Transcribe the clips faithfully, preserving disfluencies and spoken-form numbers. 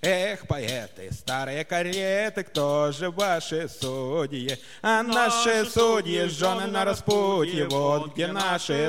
Эх, поэты, старые кареты, кто же ваши судьи? А наши судьи, жены на распутье, вот где наши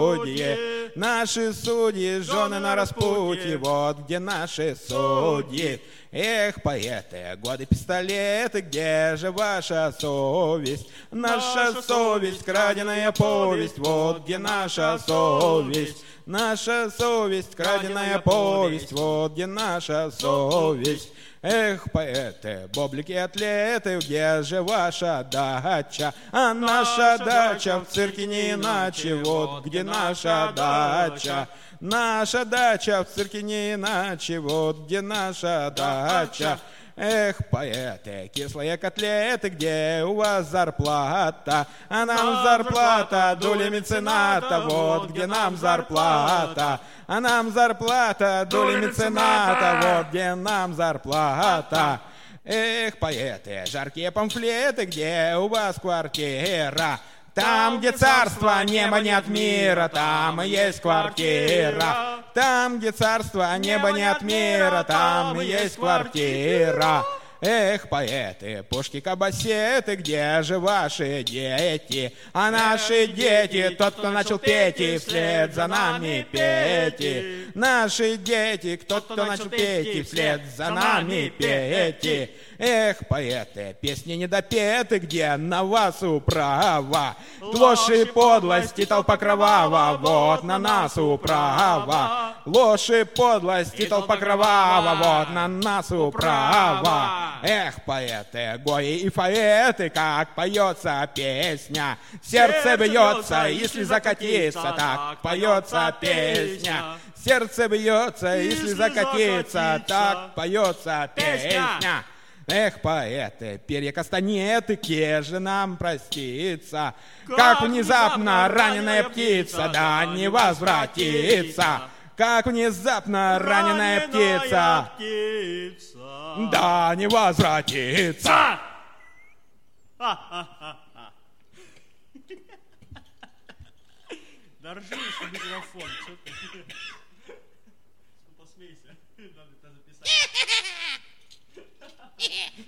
судьи. Наши судьи, жены на распутье, вот где наши судьи. Эх, поэты, годы пистолеты, где же ваша совесть? Наша совесть, краденая повесть, вот где наша совесть. Наша совесть, краденая повесть, вот где наша совесть. Эх, поэты, боблики, атлеты, где же ваша дача? А наша дача в цирке не иначе, вот где наша дача. Наша дача в цирке не иначе, вот где наша дача. Эх, поэты, кислые котлеты, где у вас зарплата? А нам зарплата доля мецената, вот где нам зарплата. А нам зарплата доля мецената, вот где нам зарплата. Эх, поэты, жаркие памфлеты, где у вас квартира? Там, где царство, небо нет мира, там и есть квартира. Там, где царство, небо нет мира, там и есть квартира. Эх, поэты, пушки, кабасеты, где же ваши дети? А наши дети, тот, кто начал петь, и вслед за нами пейте. Наши дети, тот, кто начал петь, и вслед за нами пейте. Эх, поэты, песни недопеты, где на вас управа? Ложь и подлость и толпа кровава, вот на нас управа. Ложь и подлость и толпа кровава, вот на нас управа. Эх, поэты, гои и поэты, как поется песня. Сердце бьется, если закатиться, так поется песня. Сердце бьется, если закатиться, так поется песня. Эх, поэты, перья кастанеты, где же нам проститься? Как внезапно раненая птица, да не возвратится. Как внезапно раненая птица, да не возвратится. Держи еще микрофон. Посмейся. Надо это записать.